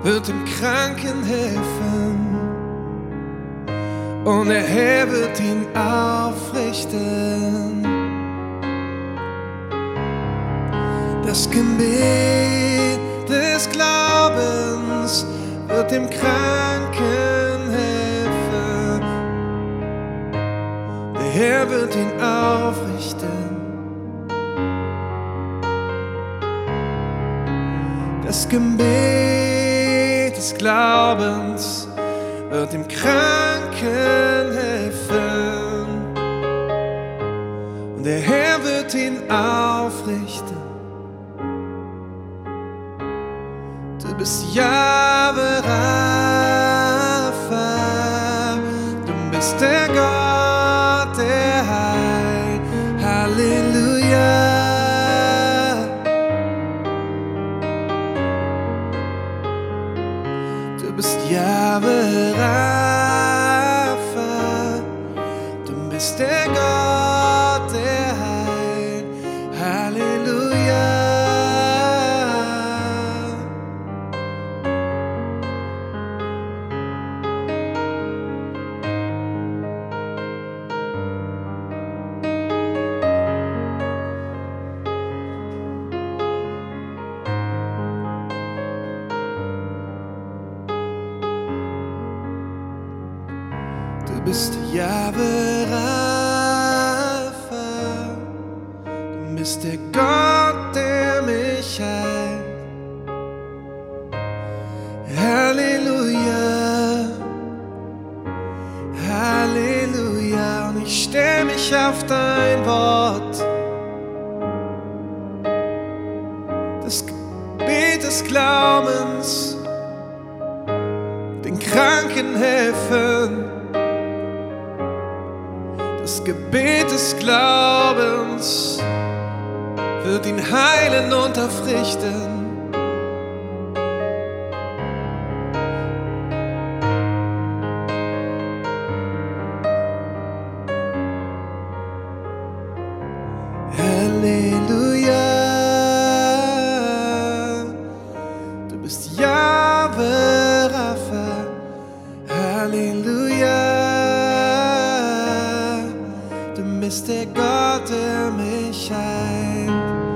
wird dem Kranken helfen und der Herr wird ihn aufrichten. Das Gebet des Glaubens wird dem Kranken helfen. Der Herr wird ihn aufrichten. Das Gebet des Glaubens wird dem Kranken helfen. Und der Herr wird ihn aufrichten. Du bist Jahwe Rapha, du bist der Gott, der heilt. Halleluja. Du bist Jahwe Rapha, du bist der Gott, der heilt. Halleluja. Du bist Jahwe Rapha, du bist der Gott, der mich heilt. Halleluja, Halleluja, und ich stell mich auf dein Wort. Das Gebet des Glaubens, den Kranken helfen. Das Gebet des Glaubens wird ihn heilen und aufrichten. Halleluja, du bist Jahwe Rapha. Halleluja. Du bist der Gott, der mich heilt.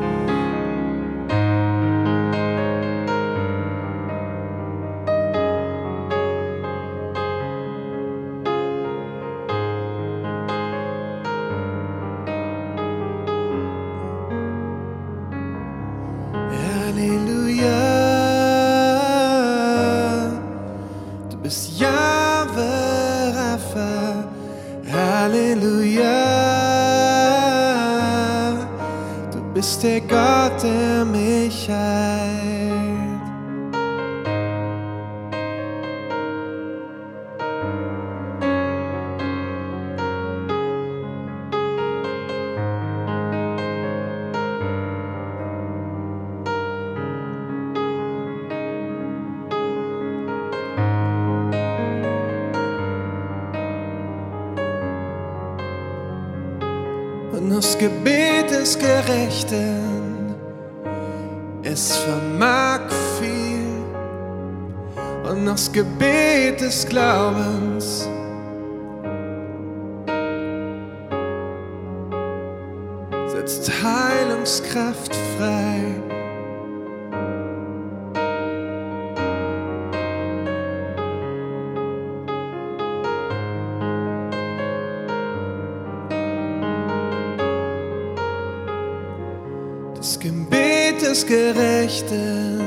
Halleluja. Du bist Jahwe Rapha. Halleluja. Du bist der Gott, der mich heilt. Und das Gebet des Gerechten, es vermag viel. Und das Gebet des Glaubens setzt Heilungskraft frei. Das Gebet des Gerechten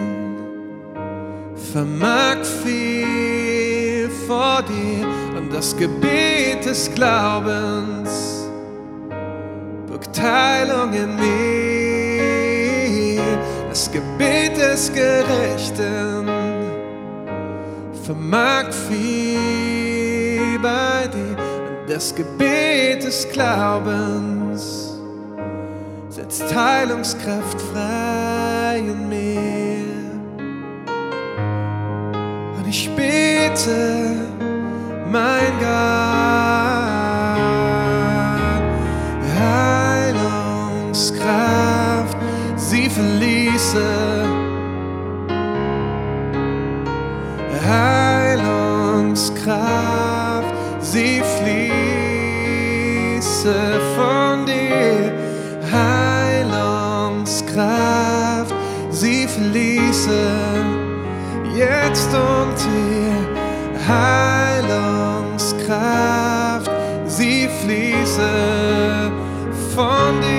vermag viel vor dir, und das Gebet des Glaubens birgt Heilung in mir. Das Gebet des Gerechten vermag viel bei dir, und das Gebet des Glaubens setzt Heilungskraft frei in mir. Und ich bete, mein Gott, Heilungskraft, sie verließe Heilungskraft, sie fließe von dir. Heilungskraft, sie fließe jetzt und hier. Heilungskraft, sie fließe von dir.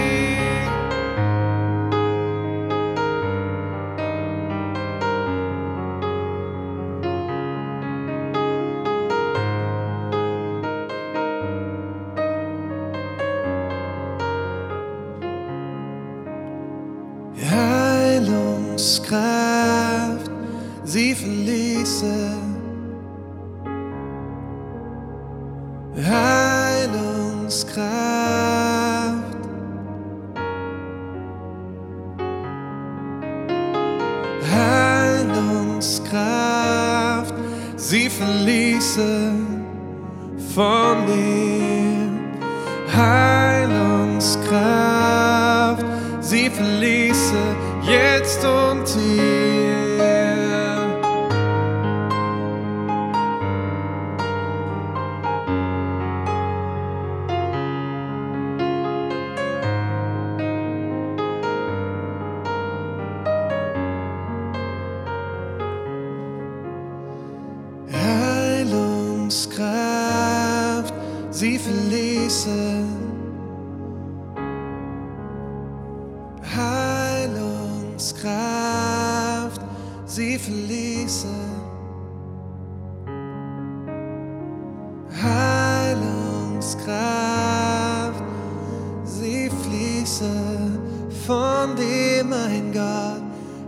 Heilungskraft, sie fließe. Heilungskraft, Heilungskraft, sie fließe von dir. Heilungskraft, sie fließe jetzt und hier. Heilungskraft, sie fließe. Heilungskraft, sie fließe. Heilungskraft, sie fließe von dir, mein Gott.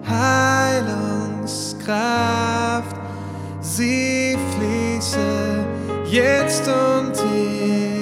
Heilungskraft, sie fließe jetzt und hier.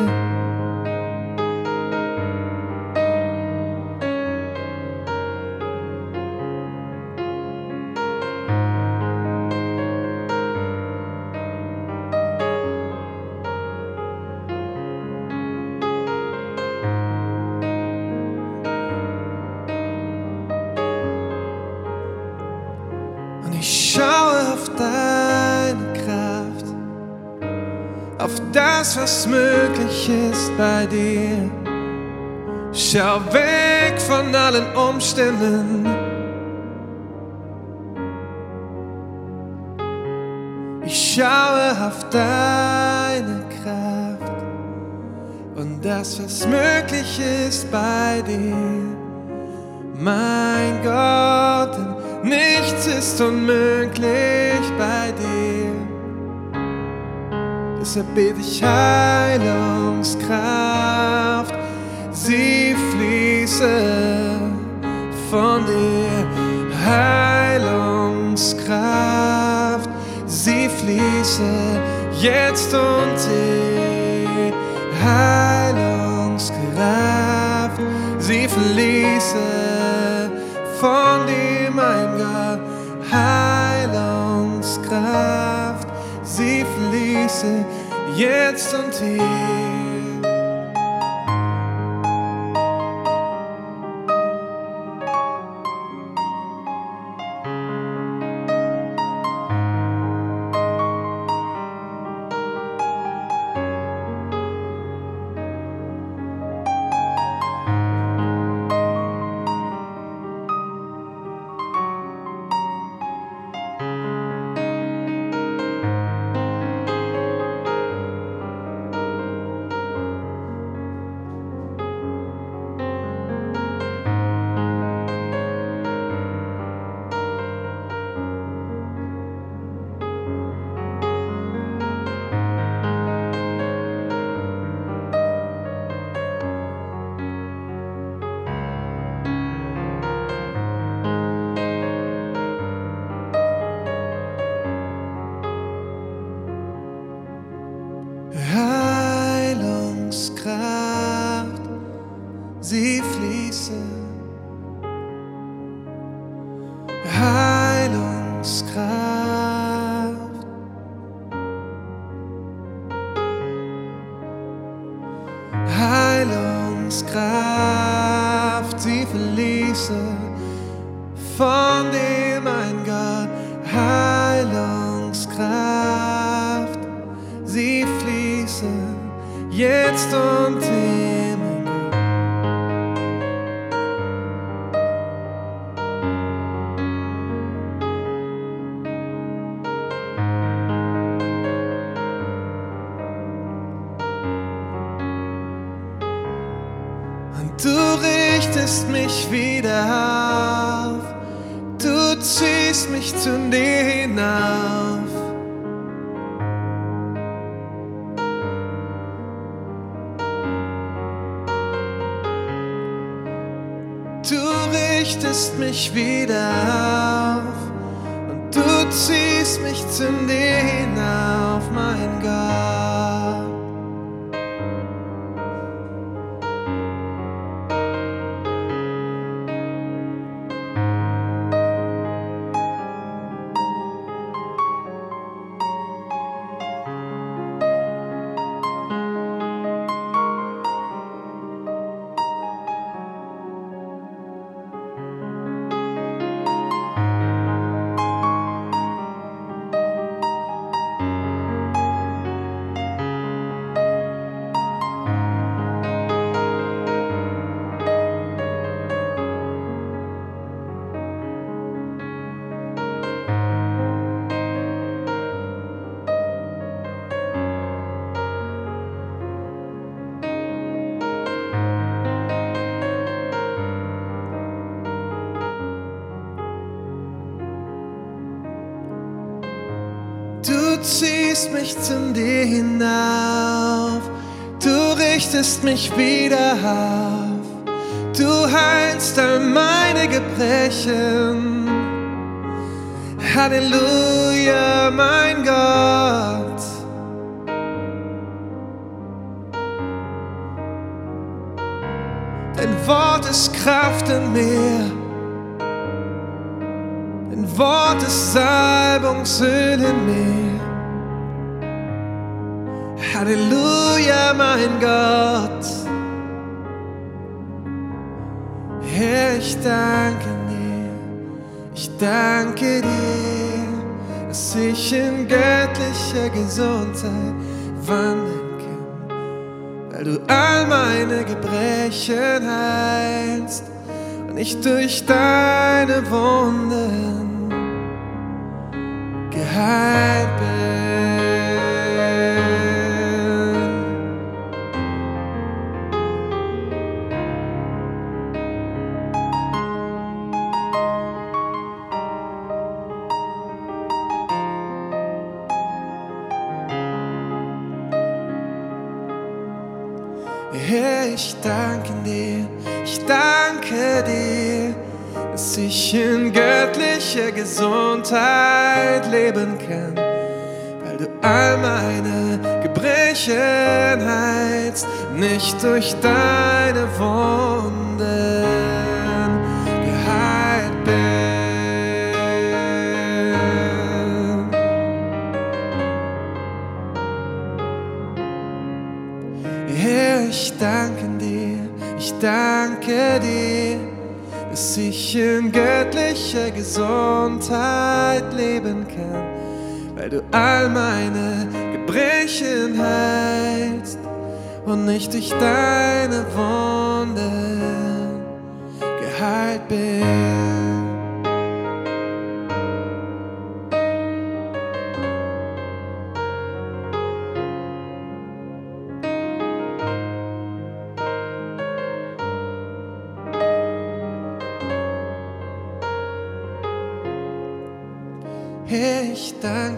Und ich schaue auf deine Kraft, auf das, was möglich ist bei dir. Schau weg von allen Umständen. Ich schaue auf deine Kraft und das, was möglich ist bei dir. Mein Gott, denn nichts ist unmöglich bei dir. Deshalb bete ich Heilungskraft, sie fließe von dir. Heilungskraft, sie fließe jetzt und hier. Heilungskraft, sie fließe von dir, mein Gott. Heilungskraft, sie fließe jetzt und hier. jetzt und immer. Und du richtest mich wieder auf, du ziehst mich zu dir hinauf. Du richtest mich wieder auf und du ziehst mich zu dir hinauf, mein Gott. Du ziehst mich zu dir hinauf, du richtest mich wieder auf, du heilst all meine Gebrechen. Halleluja, mein Gott. Dein Wort ist Kraft in mir. Dein Wort ist Salbungsöl in mir. Halleluja, mein Gott. Herr, ich danke dir, dass ich in göttlicher Gesundheit wandeln kann, weil du all meine Gebrechen heilst und ich durch deine Wunden geheilt bin. Herr, ich danke dir, dass ich in göttlicher Gesundheit leben kann, weil du all meine Gebrechen heilst, nicht durch deine Wunden geheilt bin. Herr, ich danke dir, dass ich in göttlicher Gesundheit leben kann, weil du all meine Gebrechen heilst und nicht durch deine Wunden geheilt bin. Herr, ich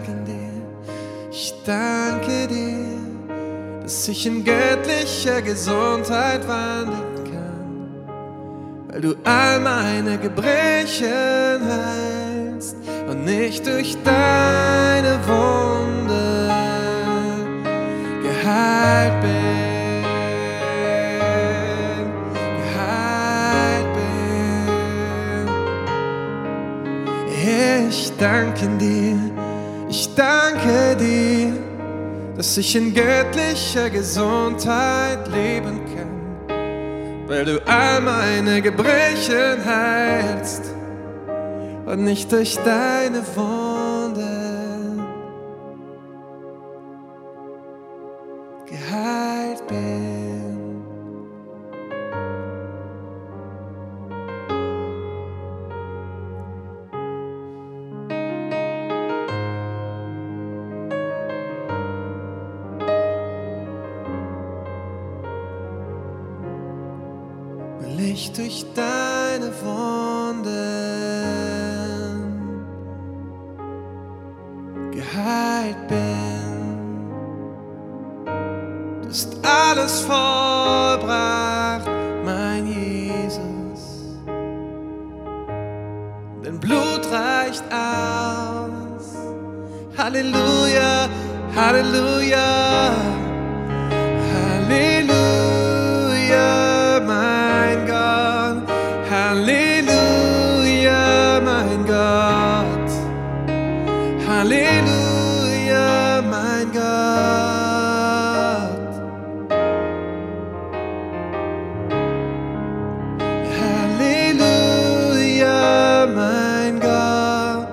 danke dir, dass ich in göttlicher Gesundheit wandeln kann, weil du all meine Gebrechen heilst und nicht durch deine Wunden geheilt bin. Herr, ich danke dir, dass ich in göttlicher Gesundheit leben kann, weil du all meine Gebrechen heilst und nicht durch deine Wunden geheilt bin. ich durch deine Wunden geheilt bin. Du hast alles vollbracht, mein Jesus. Dein Blut reicht aus. Halleluja, Halleluja, Halleluja, mein Gott. Halleluja, mein Gott. Halleluja, mein Gott. Halleluja, mein Gott.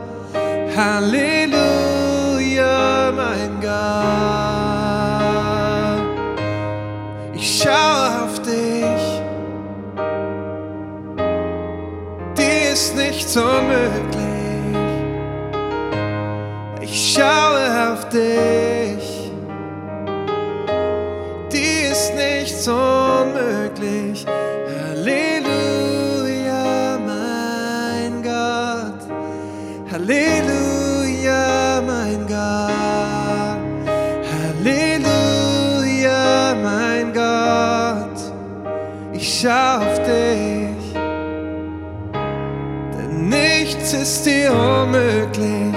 Halleluja, mein Gott. Ich schaue auf dich, dir ist nichts unmöglich. Ich schaue auf dich, dir ist nichts unmöglich. Halleluja, mein Gott. Halleluja, mein Gott. Halleluja, mein Gott. Ich schau auf dich, denn nichts ist dir unmöglich.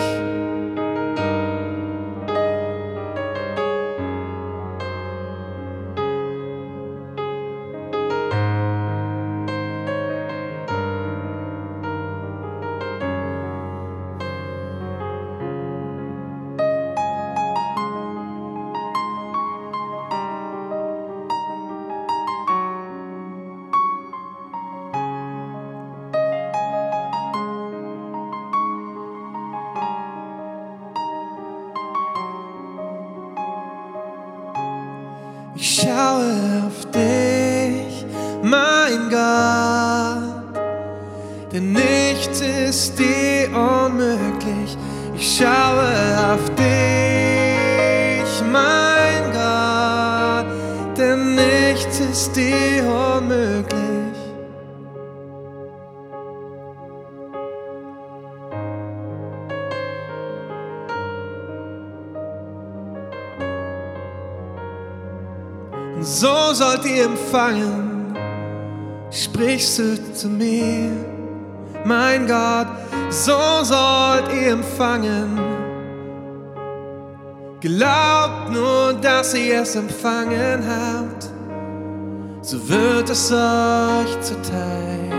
Ich schaue auf dich, mein Gott, denn nichts ist dir unmöglich. Ich schaue auf dich, mein Gott, denn nichts ist dir unmöglich. Und so sollt ihr empfangen, sprichst du zu mir, mein Gott, so sollt ihr empfangen. Glaubt nur, dass ihr es empfangen habt, so wird es euch zuteil.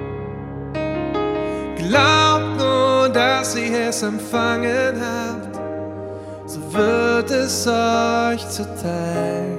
Glaubt nur, dass ihr es empfangen habt, so wird es euch zuteil.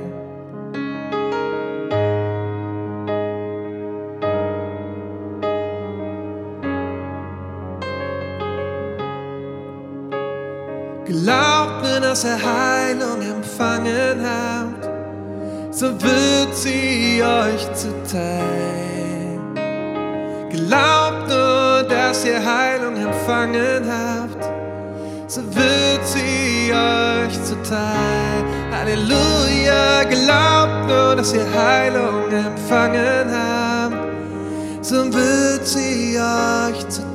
Glaubt mir, dass ihr Heilung empfangen habt, so wird sie euch zuteil. Glaubt nur, dass ihr Heilung empfangen habt, so wird sie euch zuteil. Halleluja, glaubt nur, dass ihr Heilung empfangen habt, so wird sie euch zuteil.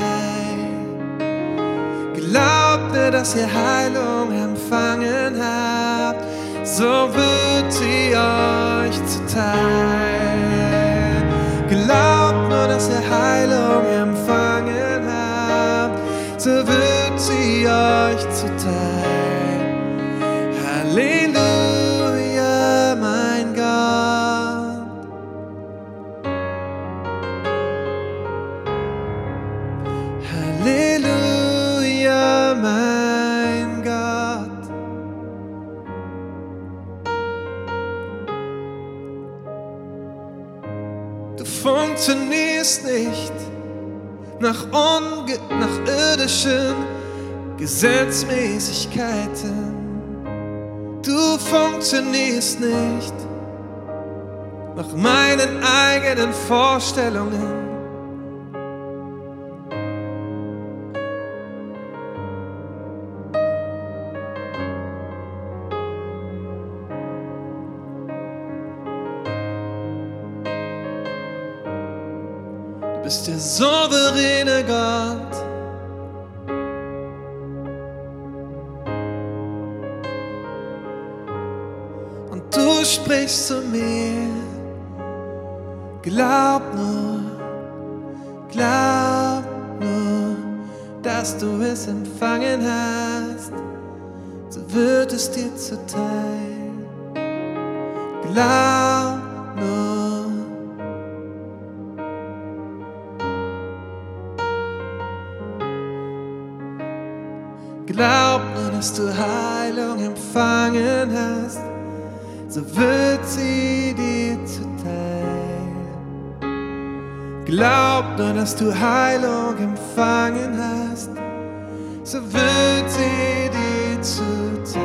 Glaubt mir, dass ihr Heilung empfangen habt, so wird sie euch zuteil. Glaubt nur, dass ihr Heilung empfangen habt, so wird sie euch zuteil. Halleluja, mein Gott. Halleluja, mein Gott. Du funktionierst nicht nach irdischen Gesetzmäßigkeiten. Du funktionierst nicht nach meinen eigenen Vorstellungen. bist der souveräne Gott. Und du sprichst zu mir, glaub nur, dass du es empfangen hast, so wird es dir zuteil. Glaub nur. Glaub nur, dass du Heilung empfangen hast, so wird sie dir zuteil. Glaub nur, dass du Heilung empfangen hast, so wird sie dir zuteil.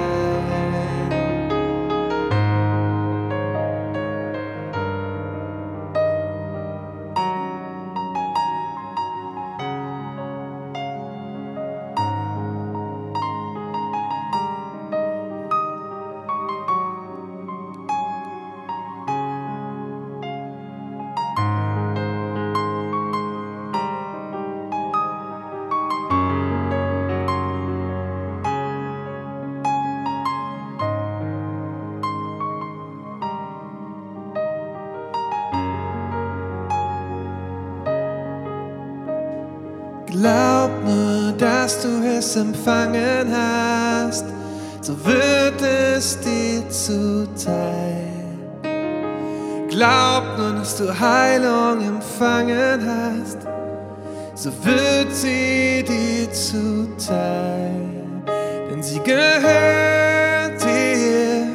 Glaub nur, dass du es empfangen hast, so wird es dir zuteil. Glaub nur, dass du Heilung empfangen hast, so wird sie dir zuteil. Denn sie gehört dir,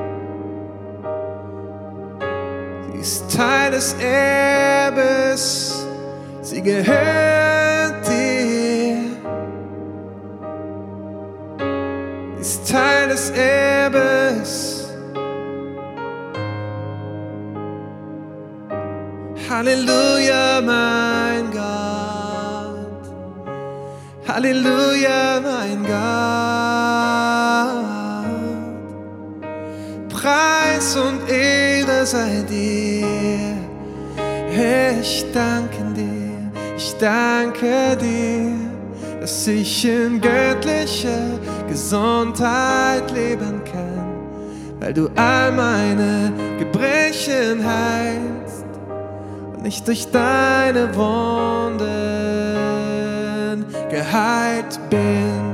sie ist Teil des Erbes, sie gehört dir, ist Teil des Erbes. Halleluja, mein Gott, Halleluja, mein Gott. Preis und Ehre sei dir. Ich danke dir, dass ich in göttlicher Gesundheit leben kann, weil du all meine Gebrechen heilst und ich durch deine Wunden geheilt bin.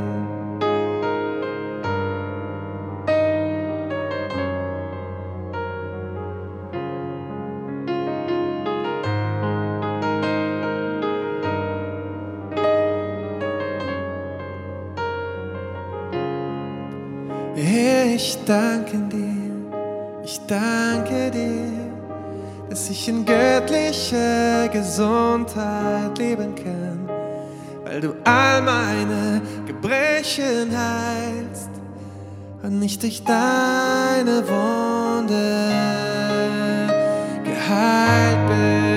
Ich danke dir, dass ich in göttlicher Gesundheit leben kann, weil du all meine Gebrechen heilst und ich durch deine Wunde geheilt bin.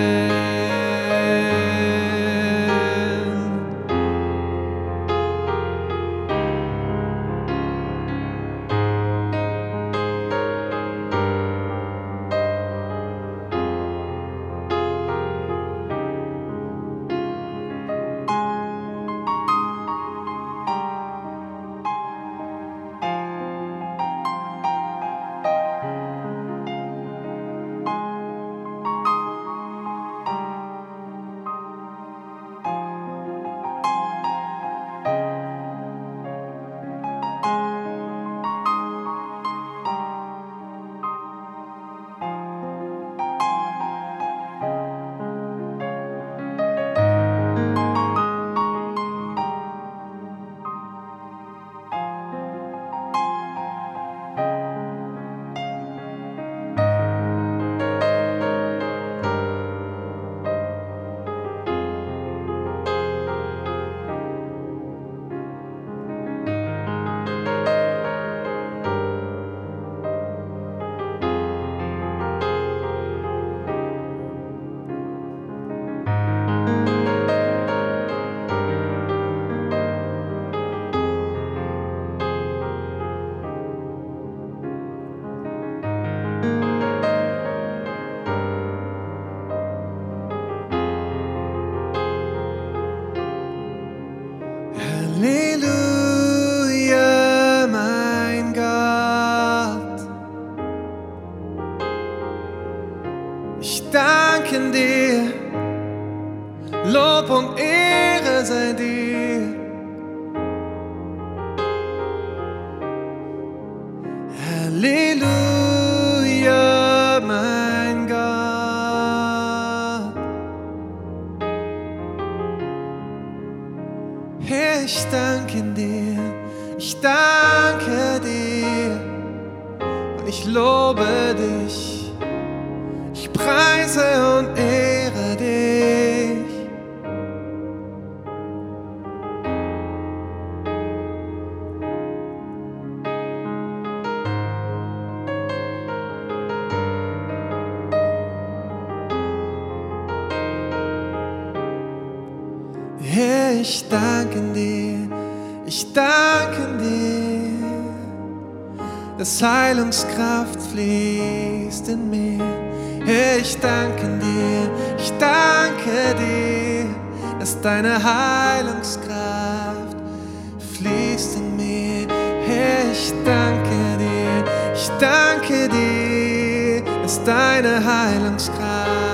Halleluja, mein Gott. Herr, ich danke dir, ich danke dir und ich lobe dich, ich preise und ehre dich. Herr, ich danke dir, ich danke dir, dass Heilungskraft fließt in mir. Herr, ich danke dir, dass deine Heilungskraft fließt in mir. Herr, ich danke dir, dass deine Heilungskraft